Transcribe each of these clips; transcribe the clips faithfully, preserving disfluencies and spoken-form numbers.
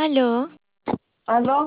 Aló, ¿Aló?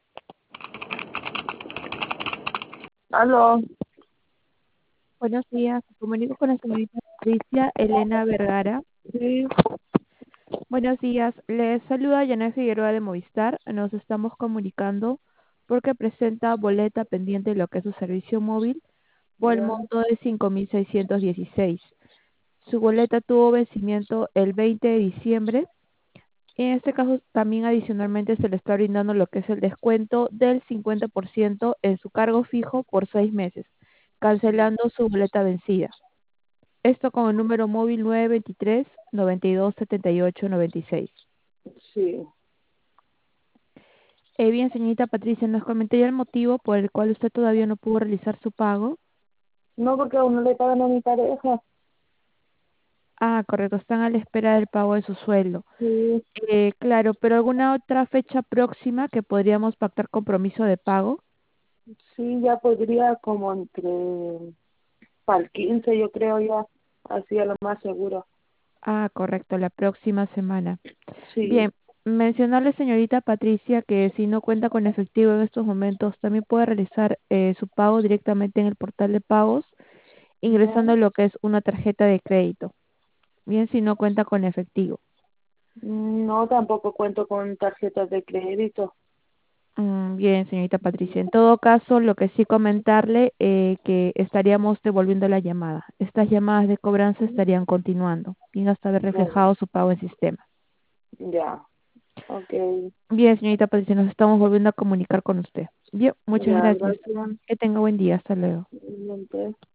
¿Aló? Buenos días, me comunico con la señorita Patricia Elena Vergara. Sí, Buenos días, les saluda Yanel Figueroa de Movistar. Nos estamos comunicando porque presenta boleta pendiente de lo que es su servicio móvil por el ya, monto de cinco mil seiscientos dieciséis. Su boleta tuvo vencimiento el veinte de diciembre. En este caso, también adicionalmente se le está brindando lo que es el descuento del cincuenta por ciento en su cargo fijo por seis meses, cancelando su boleta vencida. Esto con el número móvil nueve dos tres, nueve dos siete ocho nueve seis. sí. Eh, bien, señorita Patricia, nos comentaría el motivo por el cual usted todavía no pudo realizar su pago. No, porque aún no le pagan a mi pareja. Ah, correcto, están a la espera del pago de su sueldo. Sí, Eh, claro, pero ¿alguna otra fecha próxima que podríamos pactar compromiso de pago? sí, ya podría como entre, para el quince yo creo ya, así a lo más seguro. Ah, correcto, la próxima semana. Sí, Bien, mencionarle, señorita Patricia, que si no cuenta con efectivo en estos momentos, también puede realizar eh, su pago directamente en el portal de pagos, ya. ingresando lo que es una tarjeta de crédito. Bien, si no cuenta con efectivo. No, tampoco cuento con tarjetas de crédito. Mm, bien, señorita Patricia. En todo caso, lo que sí comentarle eh, que estaríamos devolviendo la llamada. Estas llamadas de cobranza estarían continuando, bien hasta haber Bueno, reflejado su pago en sistema. ya, ok, Bien, señorita Patricia, nos estamos volviendo a comunicar con usted. Bien, muchas ya, gracias. gracias. Que tenga buen día. Hasta luego. Igualmente.